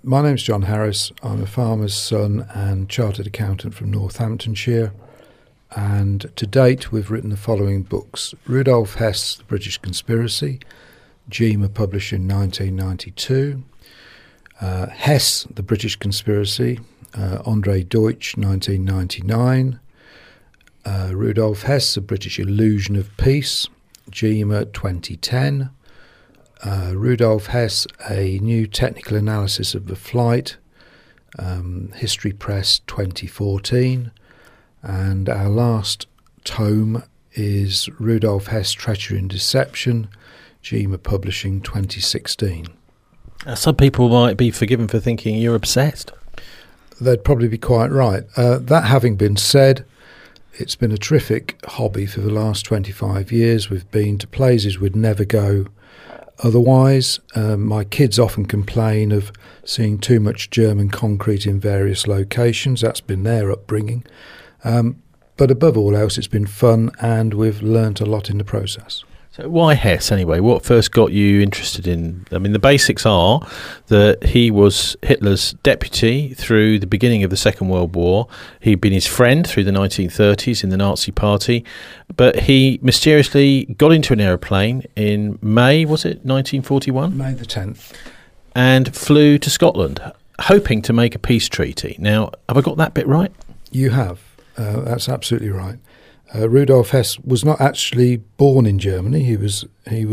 My name's John Harris. I'm a farmer's son and chartered accountant from Northamptonshire. And to date, we've written the following books. Rudolf Hess, The British Conspiracy, GEMA published in 1992. Hess, The British Conspiracy, Andre Deutsch, 1999. Rudolf Hess, The British Illusion of Peace, GEMA 2010. Rudolf Hess, A New Technical Analysis of the Flight, History Press 2014. And our last tome is Rudolf Hess, Treachery and Deception, GEMA Publishing 2016. Some people might be forgiven for thinking you're obsessed. They'd probably be quite right. That having been said, it's been a terrific hobby for the last 25 years. We've been to places we'd never go otherwise. My kids often complain of seeing too much German concrete in various locations. That's been their upbringing. But above all else, it's been fun, and we've learnt a lot in the process. So why Hess, anyway? What first got you interested in... I mean, the basics are that he was Hitler's deputy through the beginning of the Second World War. He'd been his friend through the 1930s in the Nazi Party. But he mysteriously got into an aeroplane in May, was it, 1941? May the 10th. And flew to Scotland, hoping to make a peace treaty. Now, have I got that bit right? You have. That's absolutely right. Rudolf Hess was not actually born in Germany. He was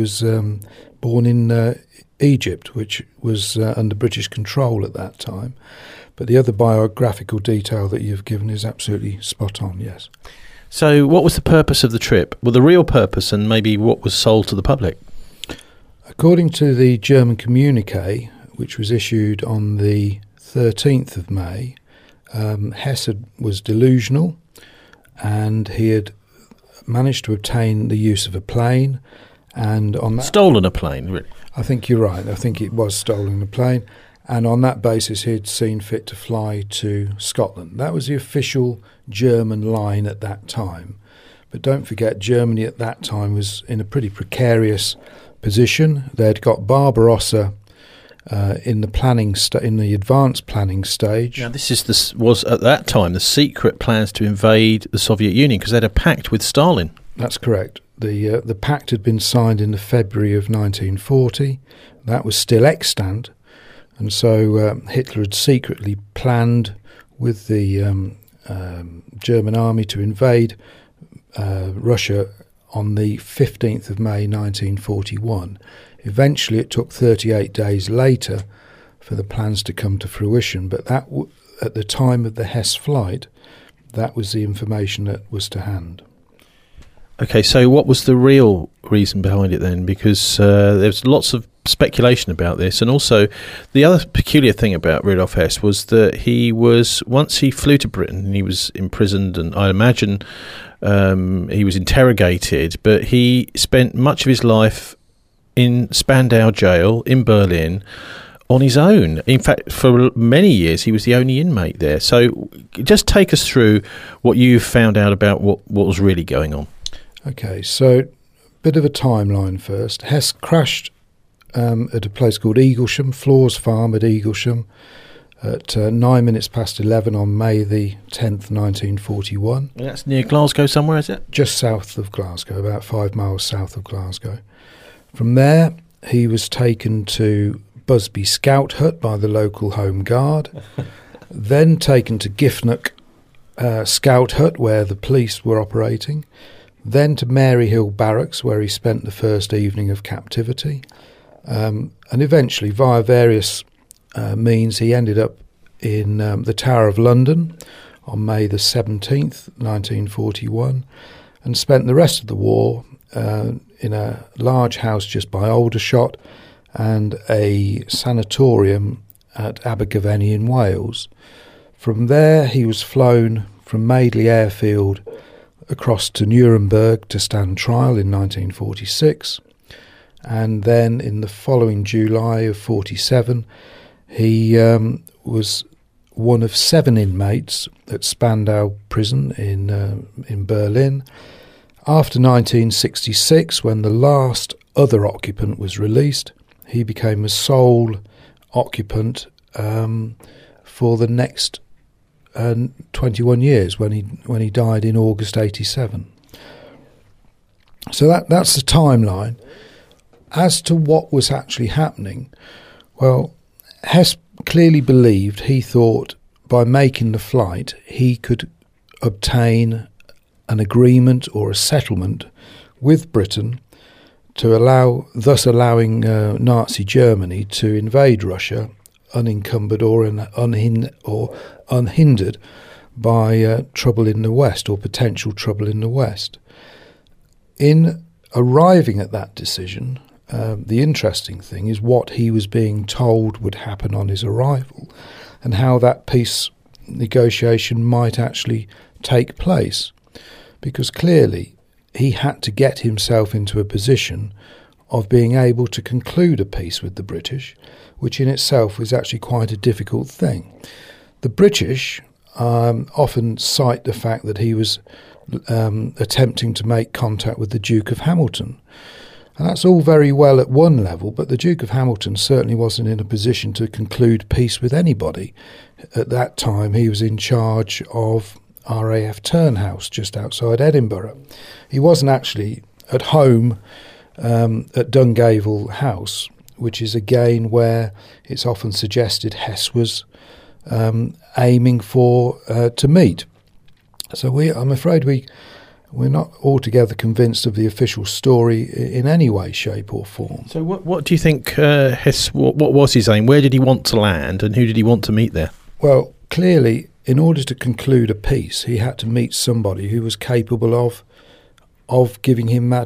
born in Egypt, which was under British control at that time. But the other biographical detail that you've given is absolutely spot on, yes. So what was the purpose of the trip? Well, the real purpose, and maybe what was sold to the public? According to the German communique, which was issued on the 13th of May, Hess was delusional, and he had managed to obtain the use of a plane, and on that... Stolen a plane, really? I think you're right. I think it was stolen a plane, and on that basis he had seen fit to fly to Scotland. That was the official German line at that time. But don't forget, Germany at that time was in a pretty precarious position. They'd got Barbarossa in the advanced planning stage. Now, was at that time the secret plans to invade the Soviet Union, because they had a pact with Stalin. That's correct. The pact had been signed in the February of 1940. That was still extant, and so Hitler had secretly planned with the German army to invade Russia on the 15th of May 1941. Eventually, it took 38 days later for the plans to come to fruition, but that at the time of the Hess flight, that was the information that was to hand. Okay, so what was the real reason behind it then? Because there's lots of speculation about this, and also the other peculiar thing about Rudolf Hess was that once he flew to Britain, and he was imprisoned, and I imagine he was interrogated, but he spent much of his life in Spandau jail in Berlin on his own. In fact, for many years he was the only inmate there. So just take us through what you've found out about what was really going on. Okay, so a bit of a timeline first. Hess crashed at a place called Eaglesham, Floors Farm at Eaglesham, at 9 minutes past 11 on May the 10th, 1941. And that's near Glasgow somewhere, is it? Just south of Glasgow, about 5 miles south of Glasgow. From there, he was taken to Busby Scout Hut by the local Home Guard, then taken to Giffnock Scout Hut, where the police were operating, then to Maryhill Barracks, where he spent the first evening of captivity, and eventually, via various means, he ended up in the Tower of London on May the 17th, 1941, and spent the rest of the war in a large house just by Aldershot and a sanatorium at Abergavenny in Wales. From there, he was flown from Madeley Airfield across to Nuremberg to stand trial in 1946, and then in the following July of 47, he was one of 7 inmates at Spandau prison in Berlin. After 1966, when the last other occupant was released, he became a sole occupant for the next 21 years when he died in August 87. So that's the timeline. As to what was actually happening, well, Hess clearly believed, he thought, by making the flight, he could obtain an agreement or a settlement with Britain to allowing Nazi Germany to invade Russia unencumbered or unhindered by trouble in the West or potential trouble in the West. In arriving at that decision, the interesting thing is what he was being told would happen on his arrival and how that peace negotiation might actually take place, because clearly he had to get himself into a position of being able to conclude a peace with the British, which in itself was actually quite a difficult thing. The British often cite the fact that he was attempting to make contact with the Duke of Hamilton. And that's all very well at one level, but the Duke of Hamilton certainly wasn't in a position to conclude peace with anybody. At that time, he was in charge of RAF Turnhouse, just outside Edinburgh. He wasn't actually at home at Dungavel House, which is again where it's often suggested Hess was aiming for to meet. So I'm afraid we're not altogether convinced of the official story in any way, shape or form. So what do you think Hess, what was his aim? Where did he want to land and who did he want to meet there? Well, clearly, in order to conclude a peace, he had to meet somebody who was capable of giving him that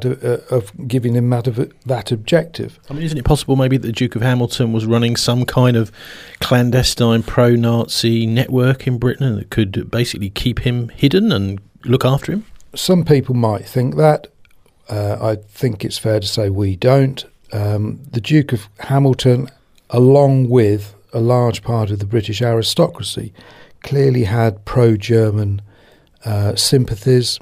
objective. I mean, isn't it possible maybe that the Duke of Hamilton was running some kind of clandestine pro-Nazi network in Britain that could basically keep him hidden and look after him? Some people might think that. I think it's fair to say we don't. The Duke of Hamilton, along with a large part of the British aristocracy, clearly had pro-German sympathies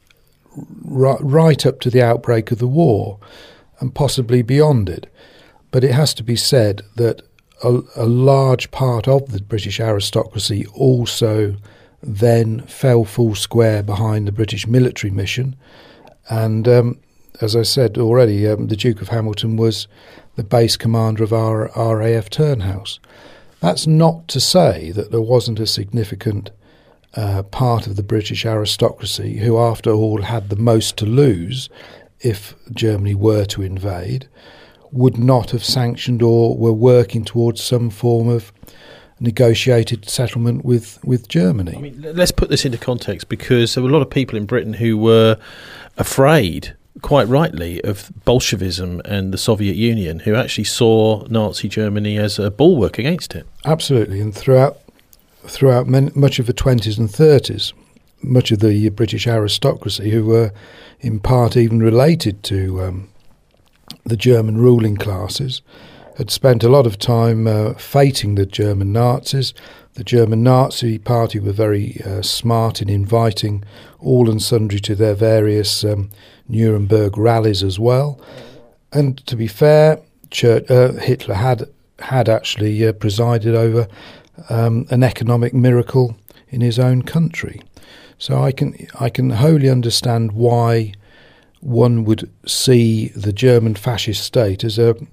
right up to the outbreak of the war and possibly beyond it. But it has to be said that a large part of the British aristocracy also then fell full square behind the British military mission. And as I said already, the Duke of Hamilton was the base commander of our RAF Turnhouse. That's not to say that there wasn't a significant part of the British aristocracy who, after all, had the most to lose if Germany were to invade, would not have sanctioned or were working towards some form of negotiated settlement with Germany. I mean, let's put this into context, because there were a lot of people in Britain who were afraid, quite rightly, of Bolshevism and the Soviet Union, who actually saw Nazi Germany as a bulwark against it. Absolutely, and throughout much of the 20s and 30s, much of the British aristocracy, who were in part even related to the German ruling classes, had spent a lot of time fighting the German Nazis. The German Nazi Party were very smart in inviting all and sundry to their various Nuremberg rallies as well. And to be fair, Hitler had actually presided over an economic miracle in his own country. So I can wholly understand why one would see the German fascist state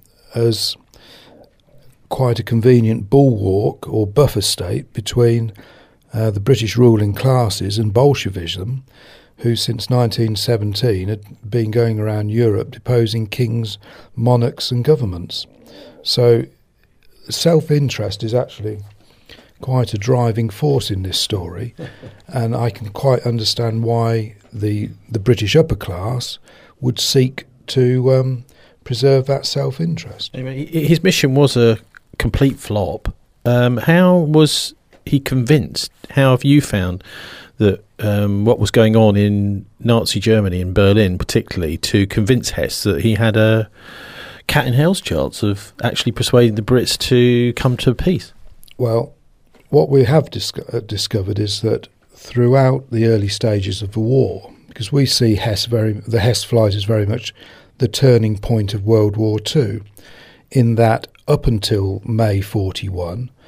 as quite a convenient bulwark or buffer state between the British ruling classes and Bolshevism, who since 1917 had been going around Europe deposing kings, monarchs and governments. So self-interest is actually quite a driving force in this story, and I can quite understand why the British upper class would seek to preserve that self-interest. Anyway, his mission was a complete flop. How was he convinced? How have you found that what was going on in Nazi Germany, in Berlin particularly, to convince Hess that he had a cat in hell's chance of actually persuading the Brits to come to peace? Well, what we have discovered is that throughout the early stages of the war, because we see the Hess flight is very much the turning point of World War II, in that up until May 41,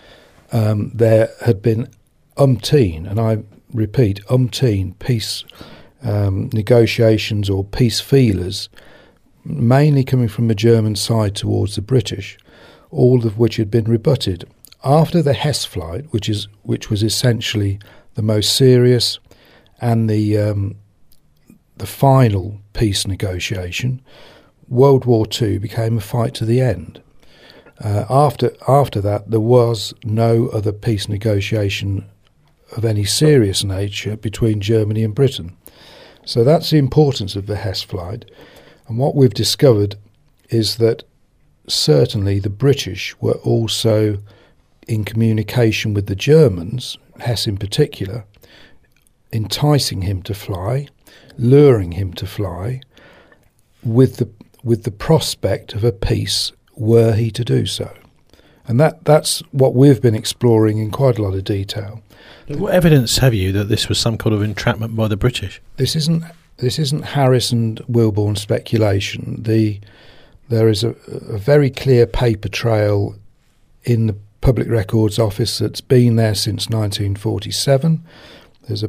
there had been umpteen, and I repeat, umpteen peace negotiations or peace feelers, mainly coming from the German side towards the British, all of which had been rebutted. After the Hesse flight, which was essentially the most serious and the final peace negotiation, World War II became a fight to the end. After that, there was no other peace negotiation of any serious nature between Germany and Britain. So that's the importance of the Hesse flight. And what we've discovered is that certainly the British were also in communication with the Germans, Hesse in particular, enticing him to fly, luring him to fly, with the prospect of a peace were he to do so. And that's what we've been exploring in quite a lot of detail. What evidence have you that this was some kind of entrapment by the British? This isn't Harris and Wilborn speculation. There is a very clear paper trail in the Public Records Office that's been there since 1947. There's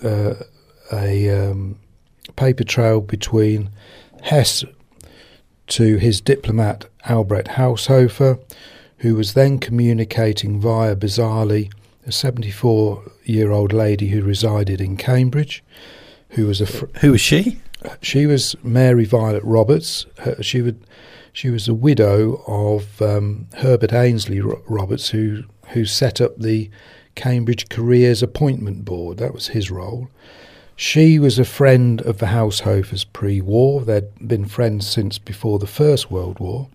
a paper trail between Hesse to his diplomat Albrecht Haushofer, who was then communicating via, bizarrely, a 74-year-old lady who resided in Cambridge, who was who was she? She was Mary Violet Roberts. She was the widow of Herbert Ainsley Roberts, who set up the Cambridge Careers Appointment Board. That was his role. She was a friend of the Haushofers pre-war. They'd been friends since before the First World War.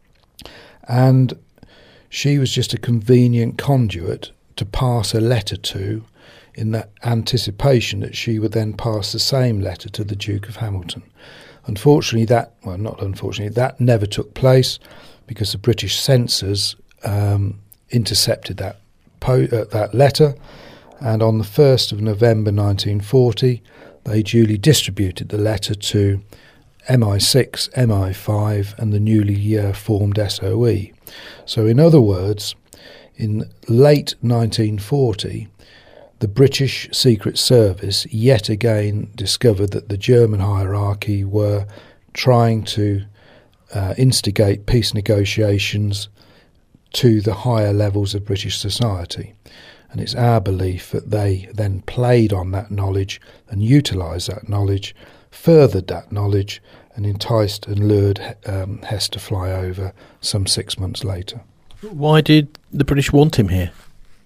And she was just a convenient conduit to pass a letter to, in that anticipation that she would then pass the same letter to the Duke of Hamilton. Unfortunately, that never took place because the British censors intercepted that letter, and on the 1st of November 1940, they duly distributed the letter to MI6, MI5 and the newly formed SOE. So in other words, in late 1940, the British Secret Service yet again discovered that the German hierarchy were trying to instigate peace negotiations to the higher levels of British society. And it's our belief that they then played on that knowledge and utilised that knowledge, furthered that knowledge, and enticed and lured Hesse to fly over some 6 months later. Why did the British want him here?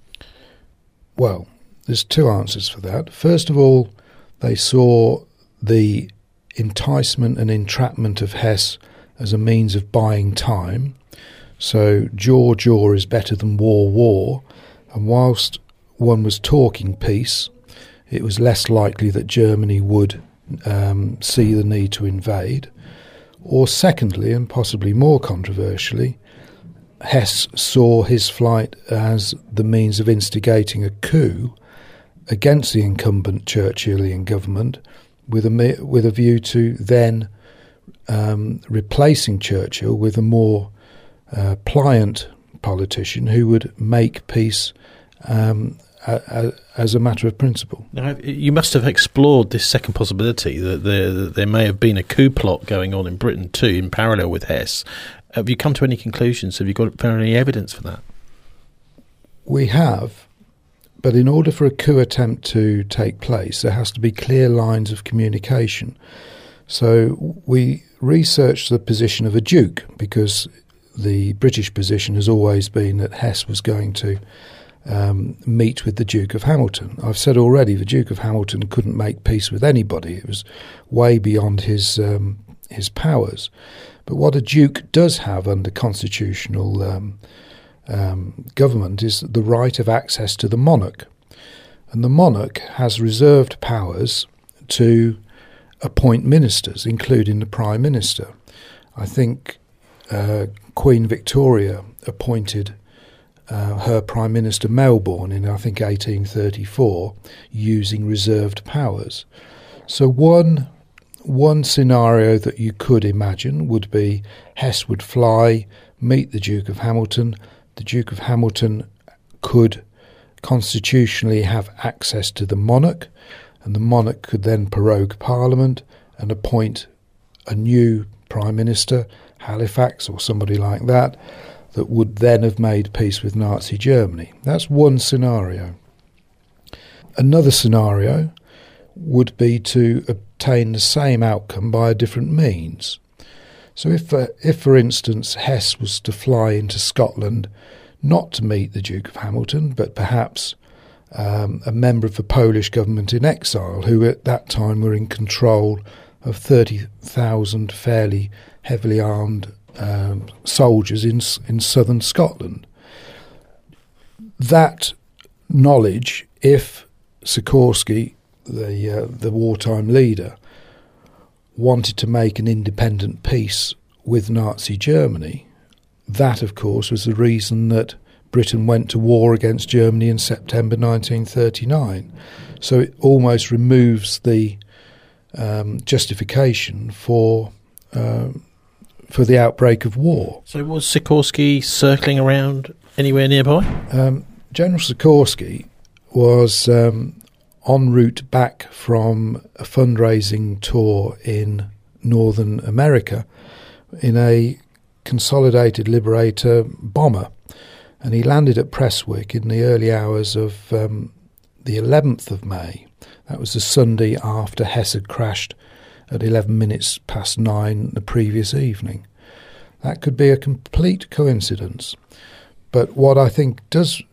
Well, there's two answers for that. First of all, they saw the enticement and entrapment of Hesse as a means of buying time. So jaw is better than war. And whilst one was talking peace, it was less likely that Germany would see the need to invade. Or secondly, and possibly more controversially, Hesse saw his flight as the means of instigating a coup against the incumbent Churchillian government with a view to then replacing Churchill with a more pliant politician who would make peace as a matter of principle. Now, you must have explored this second possibility, that there may have been a coup plot going on in Britain too, in parallel with Hesse. Have you come to any conclusions? Have you found any evidence for that? We have, but in order for a coup attempt to take place, there has to be clear lines of communication. So we researched the position of a duke, because the British position has always been that Hesse was going to meet with the Duke of Hamilton. I've said already the Duke of Hamilton couldn't make peace with anybody. It was way beyond his powers. But what a duke does have under constitutional government is the right of access to the monarch. And the monarch has reserved powers to appoint ministers, including the Prime Minister. I think Queen Victoria appointed her Prime Minister Melbourne in, I think, 1834, using reserved powers. So one scenario that you could imagine would be Hesse would fly, meet the Duke of Hamilton. The Duke of Hamilton could constitutionally have access to the monarch, and the monarch could then prorogue Parliament and appoint a new Prime Minister, Halifax or somebody like that, that would then have made peace with Nazi Germany. That's one scenario. Another scenario would be to obtain the same outcome by a different means. So if for instance, Hess was to fly into Scotland not to meet the Duke of Hamilton, but perhaps a member of the Polish government in exile, who at that time were in control of 30,000 fairly heavily armed soldiers in southern Scotland. That knowledge, if Sikorsky, the wartime leader, wanted to make an independent peace with Nazi Germany, that, of course, was the reason that Britain went to war against Germany in September 1939. So it almost removes the justification for the outbreak of war. So was Sikorsky circling around anywhere nearby? General Sikorsky was en route back from a fundraising tour in Northern America in a Consolidated Liberator bomber, and he landed at Prestwick in the early hours of the 11th of May. That was the Sunday after Hess had crashed at 11 minutes past 9 the previous evening. That could be a complete coincidence, but what I think is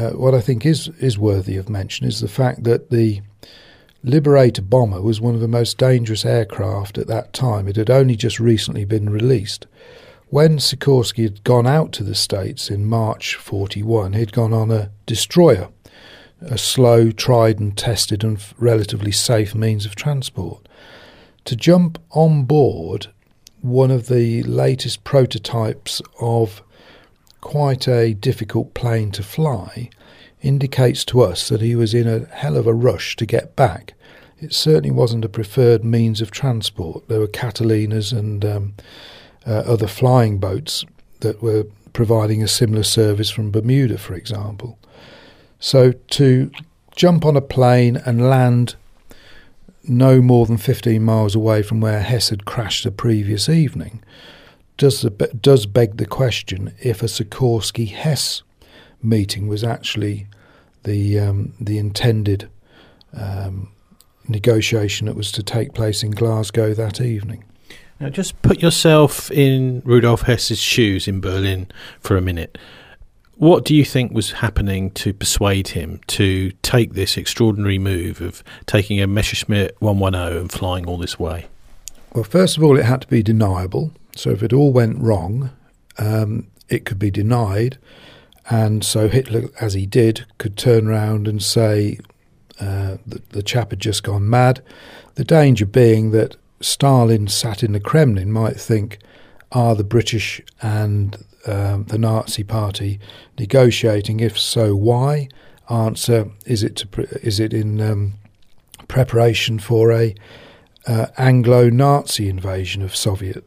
worthy of mention is the fact that the Liberator bomber was one of the most dangerous aircraft at that time. It had only just recently been released. When Sikorsky had gone out to the States in March 1941, he'd gone on a destroyer, a slow, tried and tested and relatively safe means of transport. To jump on board one of the latest prototypes of quite a difficult plane to fly indicates to us that he was in a hell of a rush to get back. It certainly wasn't a preferred means of transport. There were Catalinas and other flying boats that were providing a similar service from Bermuda, for example. So to jump on a plane and land no more than 15 miles away from where Hess had crashed the previous evening does beg the question if a Sikorsky-Hess meeting was actually the intended negotiation that was to take place in Glasgow that evening. Now, just put yourself in Rudolf Hess's shoes in Berlin for a minute. What do you think was happening to persuade him to take this extraordinary move of taking a Messerschmitt 110 and flying all this way? Well, first of all, it had to be deniable. So if it all went wrong, it could be denied. And so Hitler, as he did, could turn around and say that the chap had just gone mad. The danger being that Stalin sat in the Kremlin might think, are the British and the Nazi Party negotiating? If so, why? Answer: is it in preparation for a Anglo-Nazi invasion of Soviet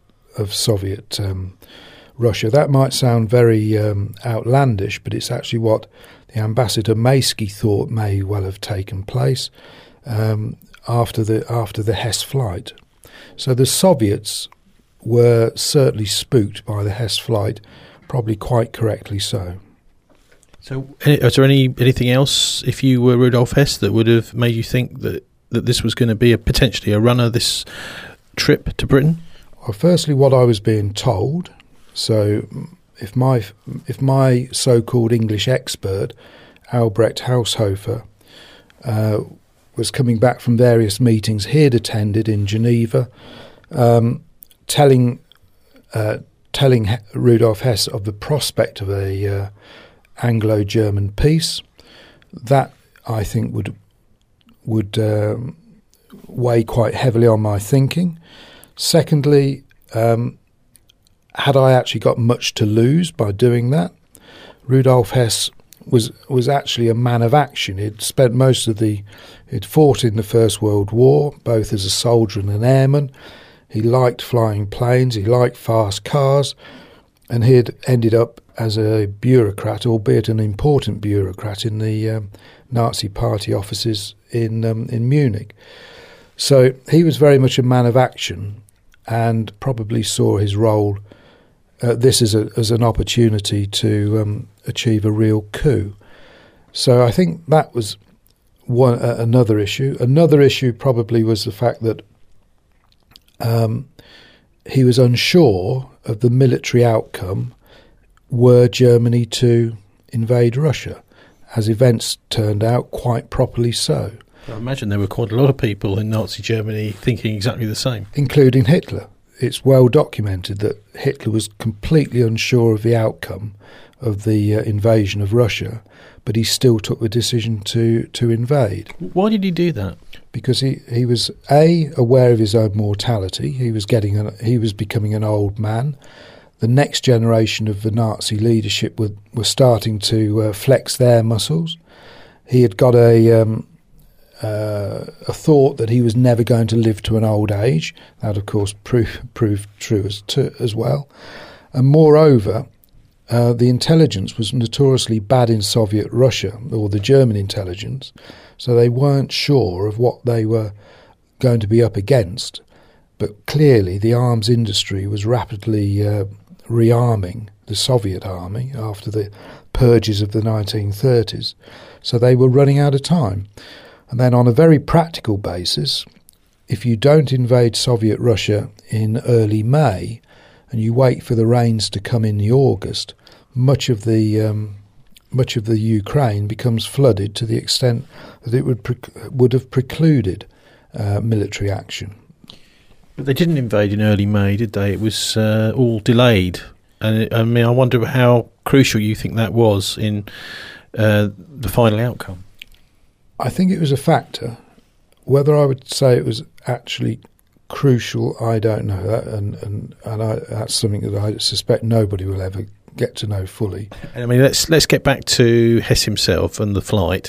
Russia? That might sound very outlandish, but it's actually what the Ambassador Maysky thought may well have taken place after the Hess flight. So the Soviets were certainly spooked by the Hess flight, probably quite correctly so. So is there anything else, if you were Rudolf Hess, that would have made you think that this was going to be potentially a runner, this trip to Britain? Well, firstly, what I was being told. So if my so-called English expert, Albrecht Haushofer, was coming back from various meetings he'd attended in Geneva, telling Rudolf Hess of the prospect of a Anglo-German peace, that I think would weigh quite heavily on my thinking. Secondly, had I actually got much to lose by doing that? Rudolf Hess was actually a man of action. He'd fought in the First World War, both as a soldier and an airman. He liked flying planes. He liked fast cars. and he had ended up as a bureaucrat, albeit an important bureaucrat, in the Nazi Party offices in Munich. So he was very much a man of action, and probably saw his role this as an opportunity to achieve a real coup. So I think that was another issue. Another issue probably was the fact that he was unsure of the military outcome were Germany to invade Russia, as events turned out, quite properly so. I imagine there were quite a lot of people in Nazi Germany thinking exactly the same. Including Hitler. It's well documented that Hitler was completely unsure of the outcome of the invasion of Russia, but he still took the decision to invade. Why did he do that? Because he was aware of his own mortality. He was becoming an old man. The next generation of the Nazi leadership were starting to flex their muscles. He had got a thought that he was never going to live to an old age. That, of course, proved true as well. And moreover, the intelligence was notoriously bad in Soviet Russia, or the German intelligence, so they weren't sure of what they were going to be up against. But clearly the arms industry was rapidly rearming the Soviet army after the purges of the 1930s, so they were running out of time. And then on a very practical basis, if you don't invade Soviet Russia in early May and you wait for the rains to come in the August, much of the Ukraine becomes flooded to the extent that it would have precluded military action. But they didn't invade in early May, did they? It was all delayed. And I wonder how crucial you think that was in the final outcome. I think it was a factor. Whether I would say it was actually crucial, I don't know. And that's something that I suspect nobody will ever get to know fully. I mean, let's get back to Hess himself and the flight.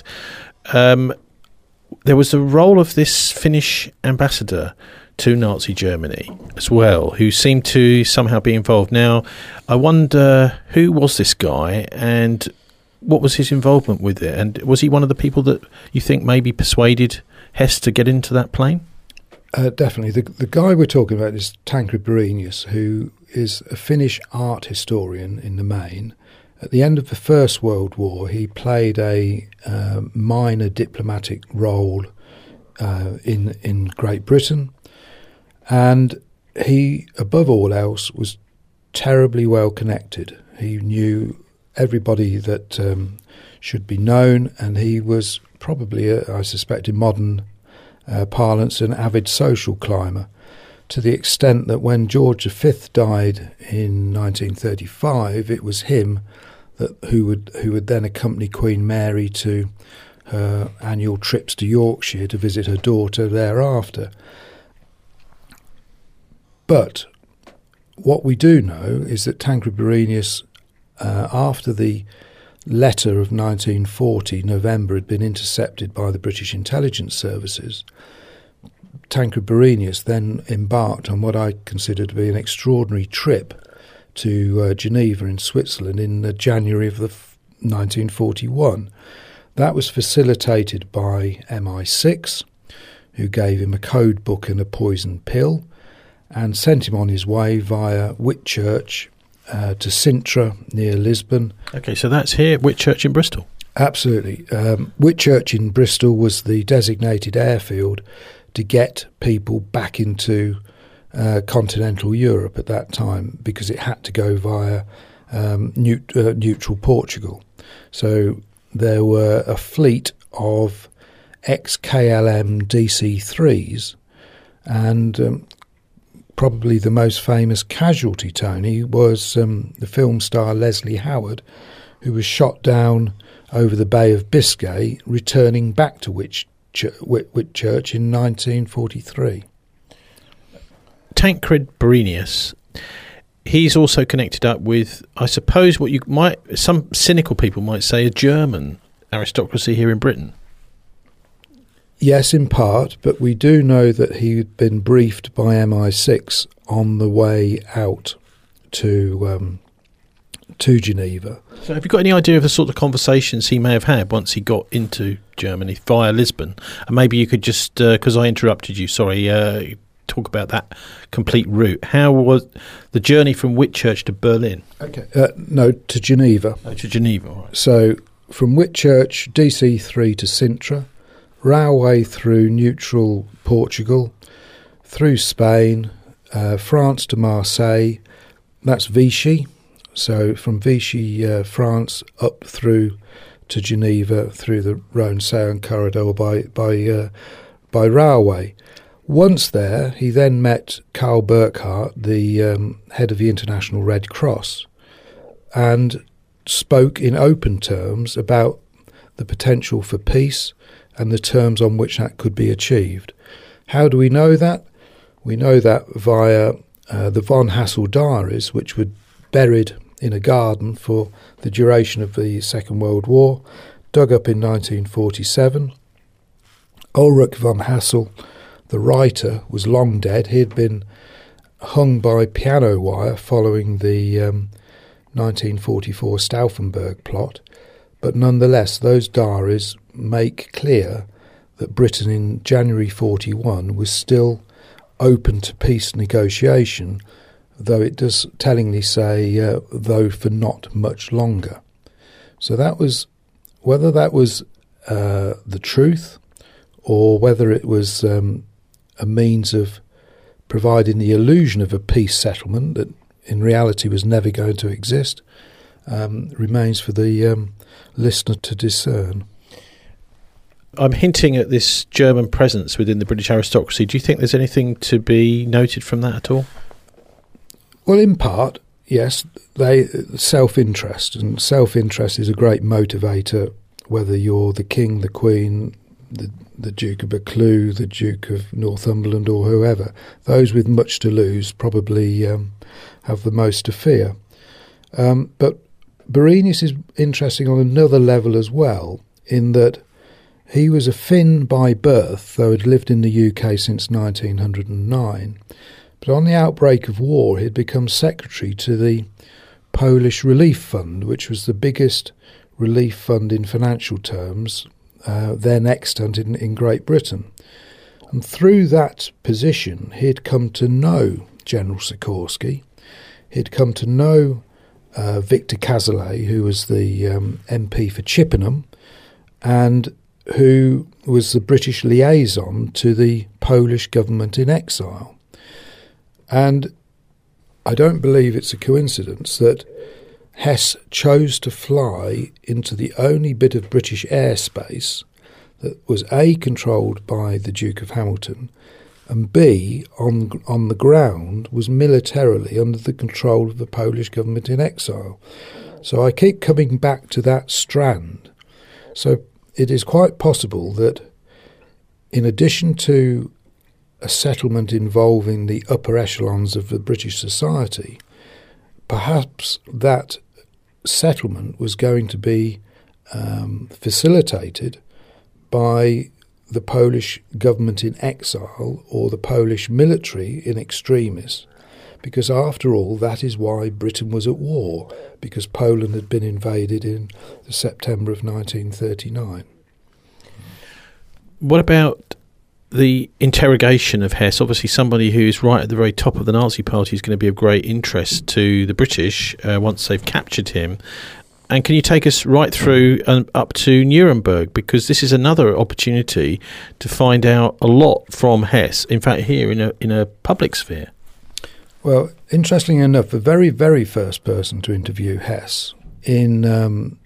There was the role of this Finnish ambassador to Nazi Germany as well, who seemed to somehow be involved. Now, I wonder, who was this guy and what was his involvement with it? And was he one of the people that you think maybe persuaded Hess to get into that plane? Definitely. The guy we're talking about is Tancred Borenius, who is a Finnish art historian in the main. At the end of the First World War, he played a minor diplomatic role in Great Britain, and he, above all else, was terribly well connected. He knew everybody that should be known, and he was probably, I suspect, in modern parlance, an avid social climber, to the extent that when George V died in 1935, it was him who would then accompany Queen Mary to her annual trips to Yorkshire to visit her daughter thereafter. But what we do know is that Tancred Borenius, after the letter of 1940, November, had been intercepted by the British intelligence services, Tancred Borenius then embarked on what I consider to be an extraordinary trip to Geneva in Switzerland in January of 1941. That was facilitated by MI6, who gave him a code book and a poison pill, and sent him on his way via Whitchurch to Sintra near Lisbon. Okay, so that's here, Whitchurch in Bristol. Absolutely. Whitchurch in Bristol was the designated airfield to get people back into continental Europe at that time, because it had to go via neutral Portugal. So there were a fleet of ex-KLM DC-3s, and probably the most famous casualty, Tony, was the film star Leslie Howard, who was shot down over the Bay of Biscay, returning back to Whitchurch in 1943. Tancred Borenius, he's also connected up with, I suppose, what some cynical people might say, a German aristocracy here in Britain. Yes, in part, but we do know that he'd been briefed by MI6 on the way out to to Geneva. So have you got any idea of the sort of conversations he may have had once he got into Germany via Lisbon? And maybe you could just, because I interrupted you, sorry, talk about that complete route. How was the journey from Whitchurch to Berlin? Okay. No, to Geneva. Oh, to Geneva, all right. So from Whitchurch, DC3 to Sintra, railway through neutral Portugal, through Spain, France to Marseille. That's Vichy. So from Vichy, France, up through to Geneva through the Rhone-Saône corridor by railway. Once there, he then met Karl Burckhardt, the head of the International Red Cross, and spoke in open terms about the potential for peace and the terms on which that could be achieved. How do we know that? We know that via the von Hassel diaries, which were buried in a garden for the duration of the Second World War, dug up in 1947. Ulrich von Hassel, the writer, was long dead. He had been hung by piano wire following the 1944 Stauffenberg plot, but nonetheless those diaries make clear that Britain in January 41 was still open to peace negotiation, though it does tellingly say, though for not much longer. So that was, whether that was the truth or whether it was a means of providing the illusion of a peace settlement that in reality was never going to exist, remains for the listener to discern. I'm hinting at this German presence within the British aristocracy. Do you think there's anything to be noted from that at all? Well, in part, yes. Self-interest, and self-interest is a great motivator, whether you're the king, the queen, the Duke of Buccleuch, the Duke of Northumberland, or whoever. Those with much to lose probably have the most to fear. But Berenius is interesting on another level as well, in that he was a Finn by birth, though had lived in the UK since 1909. But on the outbreak of war, he had become secretary to the Polish Relief Fund, which was the biggest relief fund in financial terms then extant in Great Britain. And through that position, he had come to know General Sikorski. He had come to know Victor Cazalet, who was the MP for Chippenham, and who was the British liaison to the Polish government in exile. And I don't believe it's a coincidence that Hess chose to fly into the only bit of British airspace that was A, controlled by the Duke of Hamilton, and B, on the ground, was militarily under the control of the Polish government in exile. So I keep coming back to that strand. So it is quite possible that in addition to a settlement involving the upper echelons of the British society, perhaps that settlement was going to be facilitated by the Polish government in exile or the Polish military in extremis, because after all that is why Britain was at war, because Poland had been invaded in the September of 1939. What about the interrogation of Hess? Obviously somebody who's right at the very top of the Nazi party is going to be of great interest to the British once they've captured him. And can you take us right through up to Nuremberg? Because this is another opportunity to find out a lot from Hess, in fact here in a public sphere. Well, interestingly enough, the very, very first person to interview Hess in in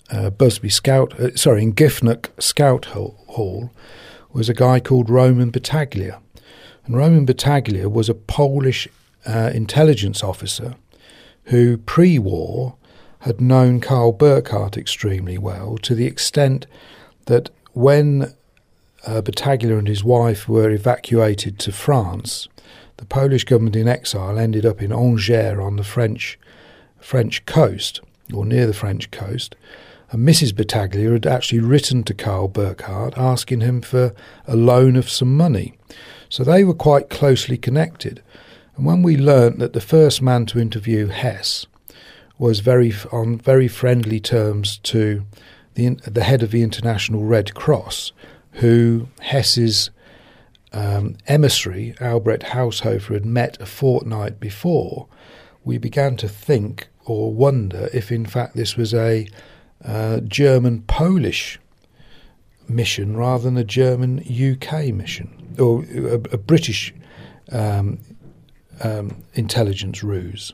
Giffnock Scout Hall was a guy called Roman Battaglia. And Roman Battaglia was a Polish intelligence officer who, pre-war, had known Karl Burckhardt extremely well, to the extent that when Battaglia and his wife were evacuated to France, the Polish government in exile ended up in Angers on the French coast, or near the French coast, and Mrs. Battaglia had actually written to Karl Burckhardt asking him for a loan of some money. So they were quite closely connected. And when we learnt that the first man to interview Hess was on very friendly terms to the head of the International Red Cross, who Hess's emissary, Albrecht Haushofer, had met a fortnight before. We began to think or wonder if in fact this was a German-Polish mission rather than a German-UK mission, or a British intelligence ruse.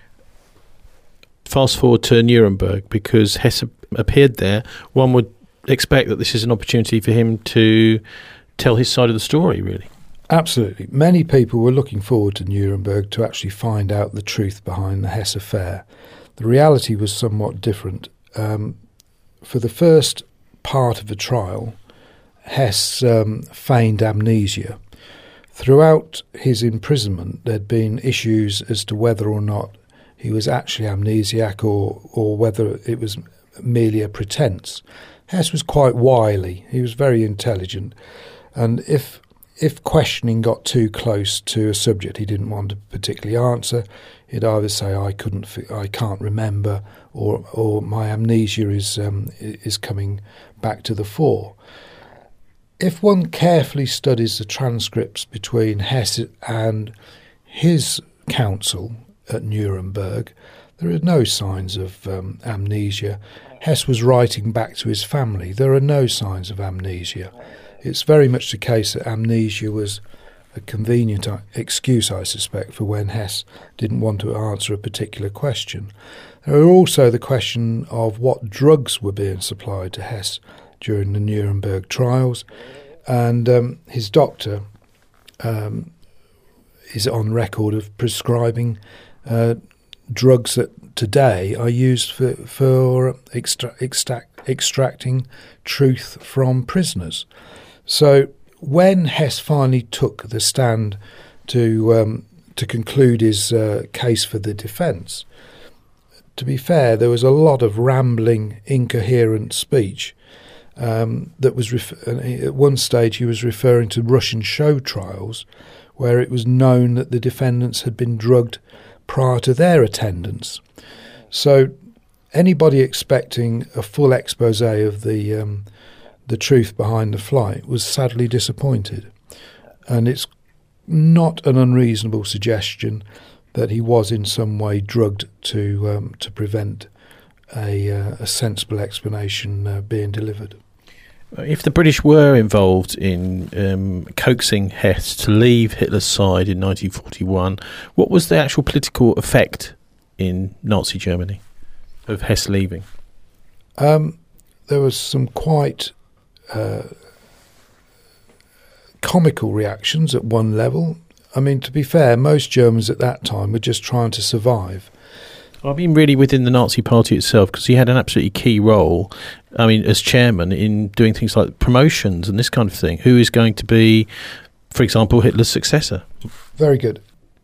Fast forward to Nuremberg, because Hess appeared there. One would expect that this is an opportunity for him to tell his side of the story, really. Absolutely. Many people were looking forward to Nuremberg to actually find out the truth behind the Hess affair. The reality was somewhat different. For the first part of the trial, Hess feigned amnesia. Throughout his imprisonment, there'd been issues as to whether or not he was actually amnesiac or whether it was merely a pretense. Hess was quite wily. He was very intelligent. And if questioning got too close to a subject he didn't want to particularly answer, he'd either say, I can't remember, or my amnesia is coming back to the fore. If one carefully studies the transcripts between Hess and his counsel at Nuremberg, there are no signs of amnesia. Hess was writing back to his family. There are no signs of amnesia. It's very much the case that amnesia was a convenient excuse, I suspect, for when Hess didn't want to answer a particular question. There are also the question of what drugs were being supplied to Hess during the Nuremberg trials, and his doctor is on record of prescribing drugs that today are used for extracting truth from prisoners. So when Hess finally took the stand to conclude his case for the defence, to be fair, there was a lot of rambling, incoherent speech. That was at one stage he was referring to Russian show trials, where it was known that the defendants had been drugged prior to their attendance. So anybody expecting a full expose of the truth behind the flight was sadly disappointed. And it's not an unreasonable suggestion that he was in some way drugged to prevent a sensible explanation being delivered. If the British were involved in coaxing Hess to leave Hitler's side in 1941, what was the actual political effect in Nazi Germany of Hess leaving? There was some quite comical reactions at one level. I mean, to be fair, most Germans at that time were just trying to survive. I mean, really within the Nazi Party itself, because he had an absolutely key role, I mean, as chairman, in doing things like promotions and this kind of thing. Who is going to be, for example, Hitler's successor? Very good.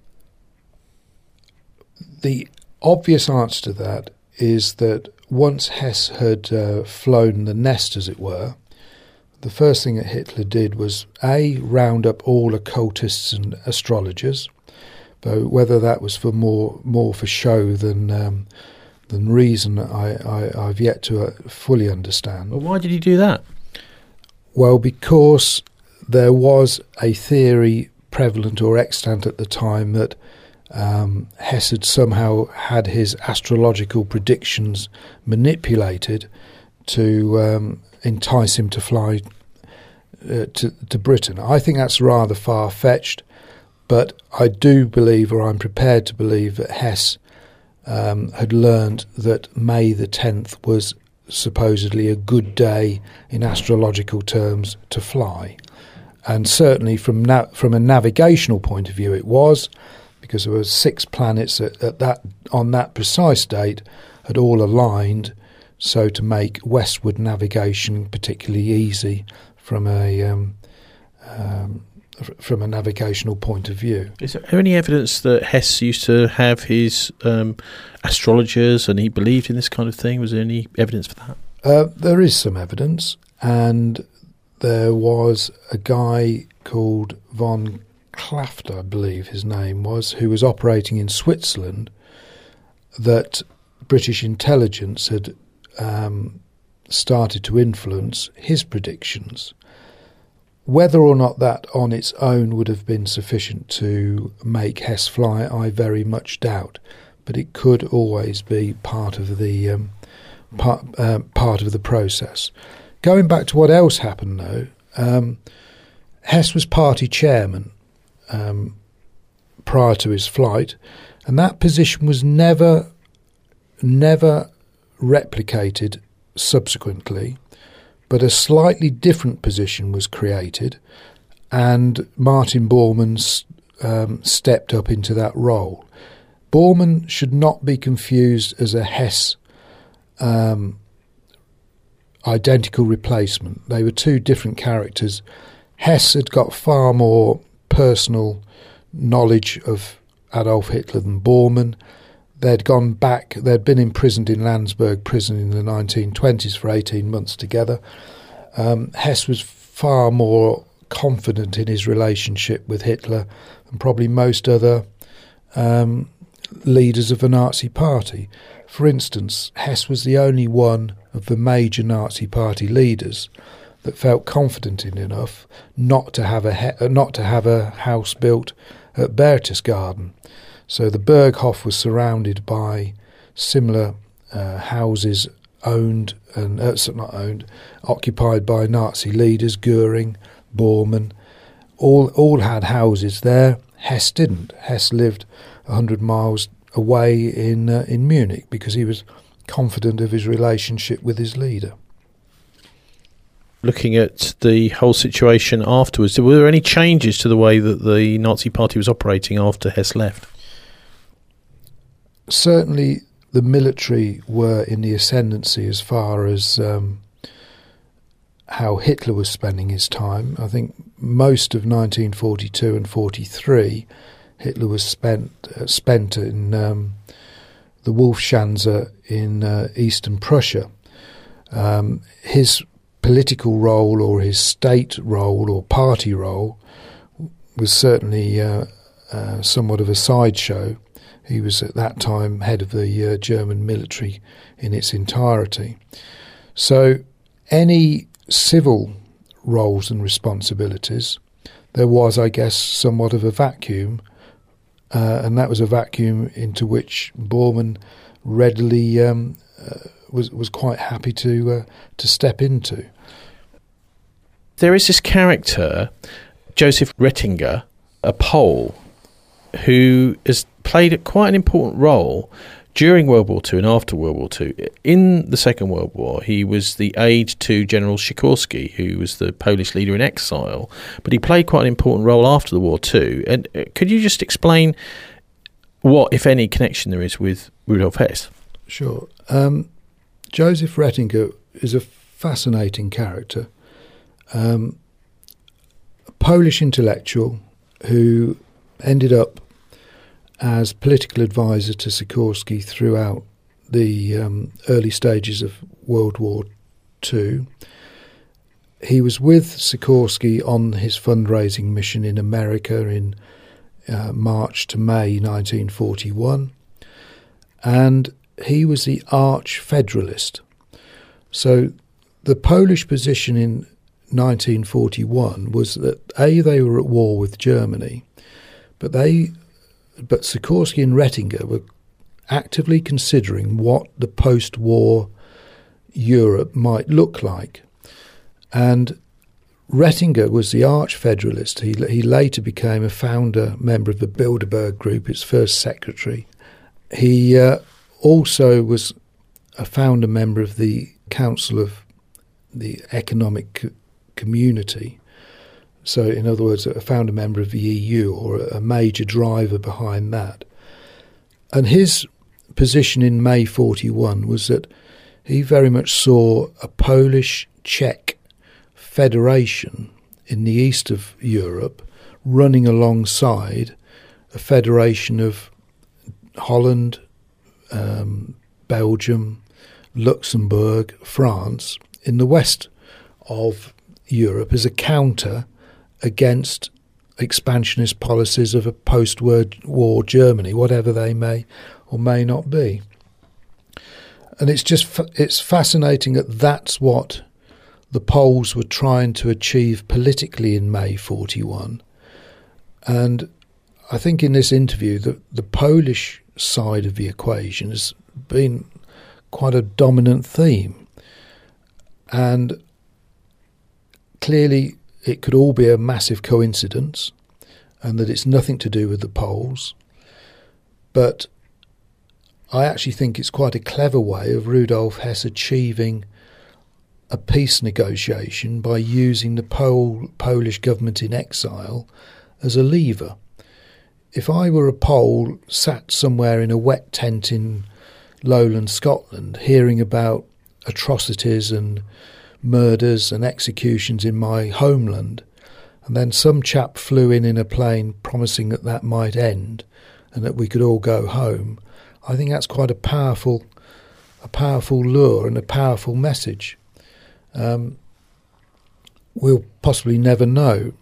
The obvious answer to that is that once Hess had flown the nest, as it were, the first thing that Hitler did was, A, round up all occultists and astrologers, though whether that was for more for show than reason, I've yet to fully understand. Well, why did he do that? Well, because there was a theory prevalent or extant at the time that Hess had somehow had his astrological predictions manipulated to entice him to fly to Britain. I think that's rather far-fetched, but I do believe, or I'm prepared to believe, that Hess had learned that May the 10th was supposedly a good day in astrological terms to fly. And certainly from a navigational point of view it was, because there were 6 planets on that precise date had all aligned, so to make westward navigation particularly easy from a navigational point of view. Is there any evidence that Hess used to have his astrologers and he believed in this kind of thing? Was there any evidence for that? There is some evidence, and there was a guy called von Klafter, I believe his name was, who was operating in Switzerland, that British intelligence had started to influence his predictions. Whether or not that on its own would have been sufficient to make Hess fly, I very much doubt. But it could always be part of the part of the process. Going back to what else happened, though, Hess was party chairman prior to his flight, and that position was never replicated subsequently, but a slightly different position was created, and Martin Bormann stepped up into that role. Bormann should not be confused as a Hess identical replacement. They were two different characters. Hess had got far more personal knowledge of Adolf Hitler than Bormann. They'd gone back, they'd been imprisoned in Landsberg prison in the 1920s for 18 months together. Hess was far more confident in his relationship with Hitler than probably most other leaders of the Nazi Party. For instance, Hess was the only one of the major Nazi Party leaders that felt confident enough not to have a house built at Berchtesgaden. So the Berghof was surrounded by similar houses occupied by Nazi leaders, Goering, Bormann, all had houses there. Hess didn't. Hess lived 100 miles away in Munich because he was confident of his relationship with his leader. Looking at the whole situation afterwards, were there any changes to the way that the Nazi Party was operating after Hess left? Certainly the military were in the ascendancy as far as how Hitler was spending his time. I think most of 1942 and 43, Hitler was spent in the Wolfschanze in eastern Prussia. His political role or his state role or party role was certainly somewhat of a sideshow. He was at that time head of the German military in its entirety. So any civil roles and responsibilities, there was, I guess, somewhat of a vacuum, and that was a vacuum into which Bormann readily was quite happy to step into. There is this character, Joseph Rettinger, a Pole, who has played quite an important role during World War II and after World War II. In the Second World War, he was the aide to General Sikorski, who was the Polish leader in exile, but he played quite an important role after the war too. And could you just explain what, if any, connection there is with Rudolf Hess? Sure. Joseph Rettinger is a fascinating character, a Polish intellectual who ended up as political advisor to Sikorski throughout the early stages of World War II. He was with Sikorski on his fundraising mission in America in March to May 1941, and he was the arch-federalist. So the Polish position in 1941 was that, A, they were at war with Germany, but Sikorski and Rettinger were actively considering what the post-war Europe might look like. And Rettinger was the arch-federalist. He later became a founder member of the Bilderberg Group, its first secretary. He also was a founder member of the Council of the Economic Community. So, in other words, a founder member of the EU, or a major driver behind that. And his position in May 41 was that he very much saw a Polish-Czech federation in the east of Europe running alongside a federation of Holland, Belgium, Luxembourg, France in the west of Europe as a counter against expansionist policies of a post-war Germany, whatever they may or may not be. And it's fascinating that that's what the Poles were trying to achieve politically in May 41. And I think in this interview, the Polish side of the equation has been quite a dominant theme. And clearly it could all be a massive coincidence and that it's nothing to do with the Poles. But I actually think it's quite a clever way of Rudolf Hess achieving a peace negotiation by using the Polish government in exile as a lever. If I were a Pole sat somewhere in a wet tent in lowland Scotland hearing about atrocities and murders and executions in my homeland, and then some chap flew in a plane promising that might end and that we could all go home, I think that's quite a powerful lure and a powerful message. We'll possibly never know.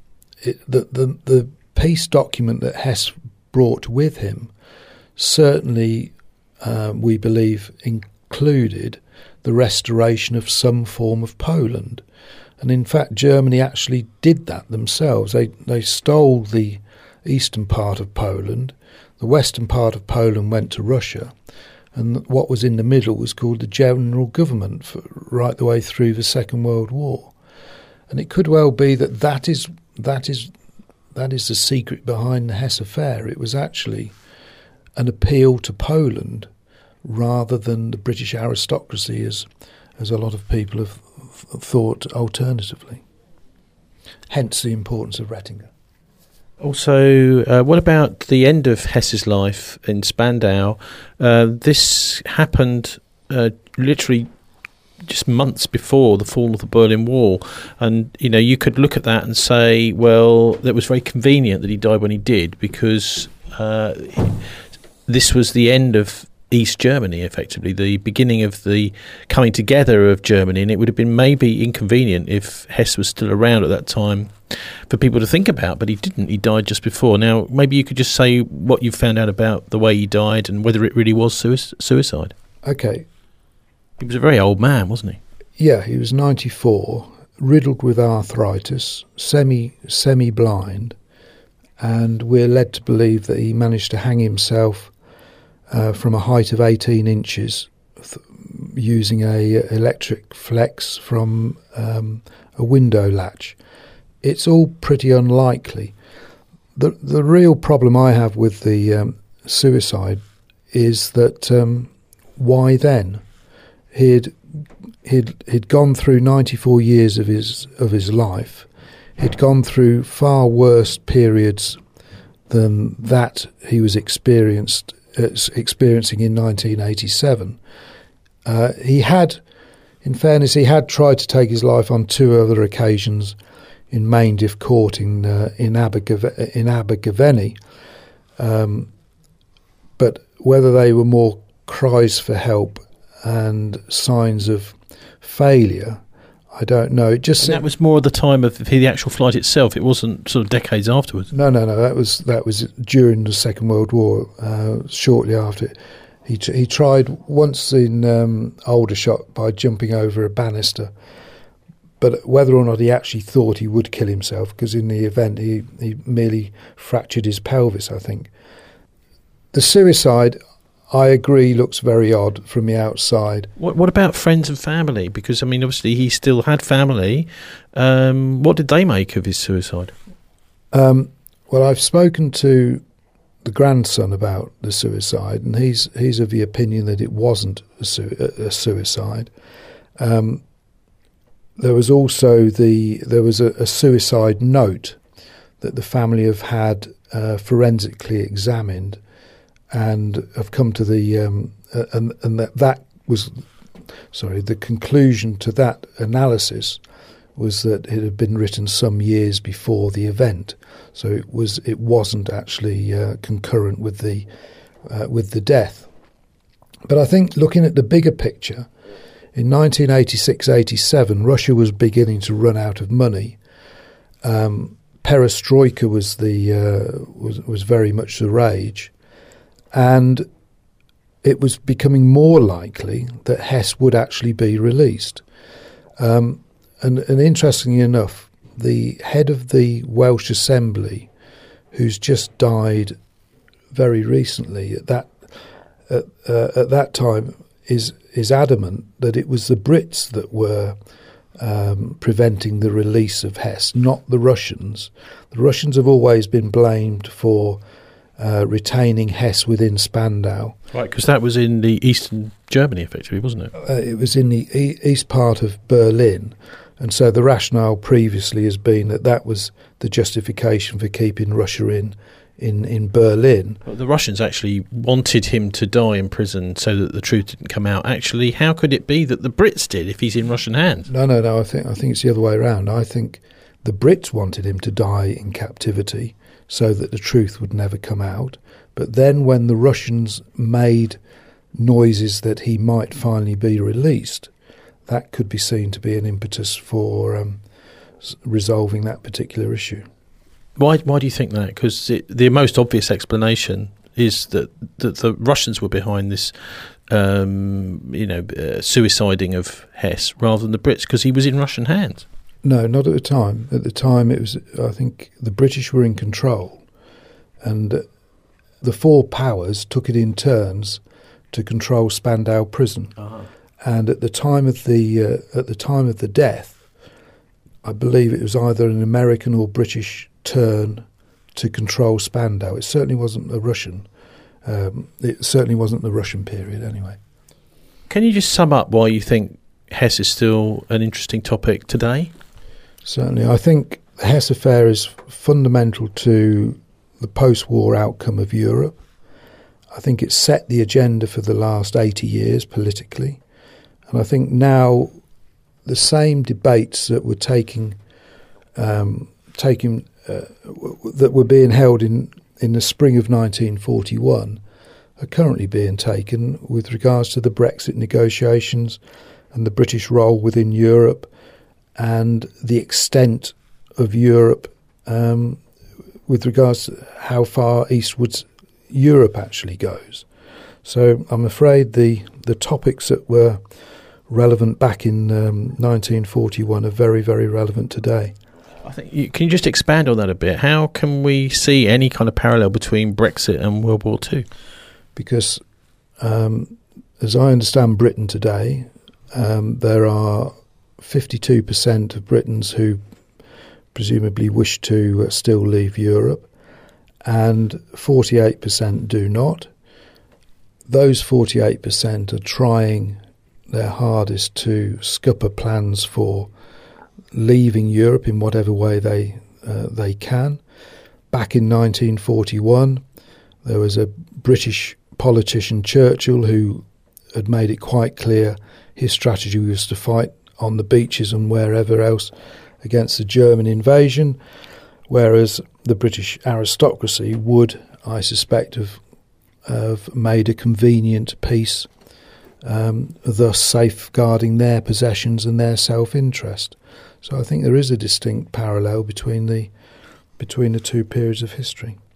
The peace document that Hess brought with him certainly, we believe, included the restoration of some form of Poland. And in fact, Germany actually did that themselves. They stole the eastern part of Poland. The western part of Poland went to Russia. And what was in the middle was called the General Government right the way through the Second World War. And it could well be that is the secret behind the Hess affair. It was actually an appeal to Poland rather than the British aristocracy, as a lot of people have thought alternatively. Hence the importance of Rettinger. Also, what about the end of Hess's life in Spandau? This happened literally just months before the fall of the Berlin Wall. And, you could look at that and say, well, that was very convenient that he died when he did, because this was the end of East Germany, effectively, the beginning of the coming together of Germany, and it would have been maybe inconvenient if Hess was still around at that time for people to think about, but he didn't. He died just before. Now, maybe you could just say what you found out about the way he died and whether it really was suicide. Okay. He was a very old man, wasn't he? Yeah, he was 94, riddled with arthritis, semi-blind, and we're led to believe that he managed to hang himself from a height of 18 inches using a electric flex from a window latch. It's all pretty unlikely. The real problem I have with the suicide is that why then? He'd gone through 94 years of his life. He'd gone through far worse periods than that he was experiencing in 1987. He had, in fairness, tried to take his life on two other occasions in Maindif Court in Abergavenny, but whether they were more cries for help and signs of failure, I don't know. That was more at the time of the actual flight itself. It wasn't sort of decades afterwards. No. That was during the Second World War. Shortly after, he tried once in Aldershot by jumping over a banister, but whether or not he actually thought he would kill himself, because in the event he merely fractured his pelvis, I think. The suicide, I agree, looks very odd from the outside. What about friends and family? Because, obviously he still had family. What did they make of his suicide? Well, I've spoken to the grandson about the suicide, and he's of the opinion that it wasn't a suicide. There was also a suicide note that the family have had forensically examined, and have come to the the conclusion to that analysis was that it had been written some years before the event, so it wasn't actually concurrent with the death. But I think looking at the bigger picture, in 1986-87, Russia was beginning to run out of money. Perestroika was very much the rage. And it was becoming more likely that Hess would actually be released. And interestingly enough, the head of the Welsh Assembly, who's just died very recently, at that time, is adamant that it was the Brits that were preventing the release of Hess, not the Russians. The Russians have always been blamed for retaining Hess within Spandau. Right, because that was in the eastern Germany, effectively, wasn't it? It was in the east part of Berlin, and so the rationale previously has been that was the justification for keeping Russia in Berlin. But the Russians actually wanted him to die in prison so that the truth didn't come out. Actually, how could it be that the Brits did if he's in Russian hands? No. I think it's the other way around. I think the Brits wanted him to die in captivity so that the truth would never come out. But then when the Russians made noises that he might finally be released, that could be seen to be an impetus for resolving that particular issue. Why do you think that? Because the most obvious explanation is that the Russians were behind this, suiciding of Hess rather than the Brits, because he was in Russian hands. No, not at the time. At the time, it was, I think, the British were in control, and the four powers took it in turns to control Spandau Prison. Uh-huh. And at the time of the death, I believe it was either an American or British turn to control Spandau. It certainly wasn't a Russian. It certainly wasn't the Russian period, anyway. Can you just sum up why you think Hess is still an interesting topic today? Certainly. I think the Hess affair is fundamental to the post-war outcome of Europe. I think it set the agenda for the last 80 years politically. And I think now the same debates that were that were being held in the spring of 1941 are currently being taken with regards to the Brexit negotiations and the British role within Europe and the extent of Europe with regards to how far eastwards Europe actually goes. So I'm afraid the topics that were relevant back in 1941 are very, very relevant today. I think can you just expand on that a bit? How can we see any kind of parallel between Brexit and World War II? Because as I understand Britain today, there are 52% of Britons who presumably wish to still leave Europe, and 48% do not. Those 48% are trying their hardest to scupper plans for leaving Europe in whatever way they can. Back in 1941, there was a British politician, Churchill, who had made it quite clear his strategy was to fight on the beaches and wherever else against the German invasion, whereas the British aristocracy would, I suspect, have made a convenient peace, thus safeguarding their possessions and their self-interest. So I think there is a distinct parallel between the two periods of history.